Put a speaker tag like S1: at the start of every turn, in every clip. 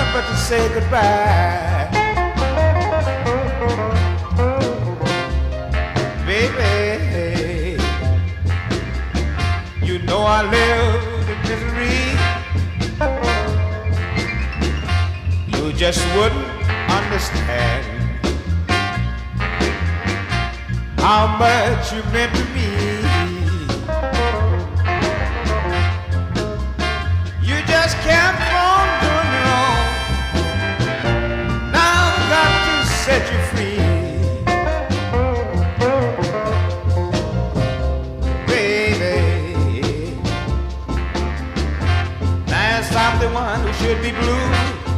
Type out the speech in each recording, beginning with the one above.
S1: but to say goodbye. Baby, you know I live in misery. You just wouldn't understand how much you meant to me. You just kept on doing me wrong. Now I've got to set you free. Baby, last I'm the one who should be blue.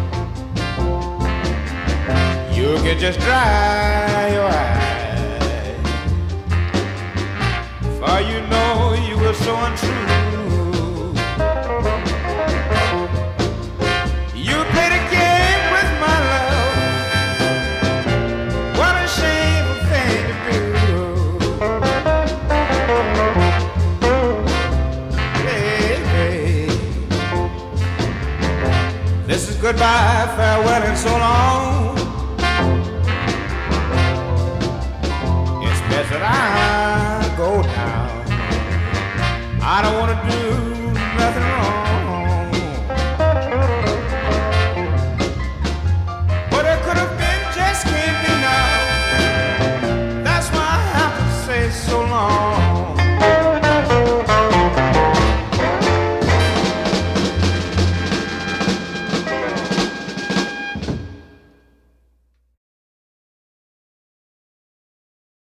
S1: You can just dry your eyes, for you know you were so untrue. You played a game with my love. What a shameful thing to do. Baby, this is goodbye, farewell, and so long. That I go now, I don't want to do nothing wrong.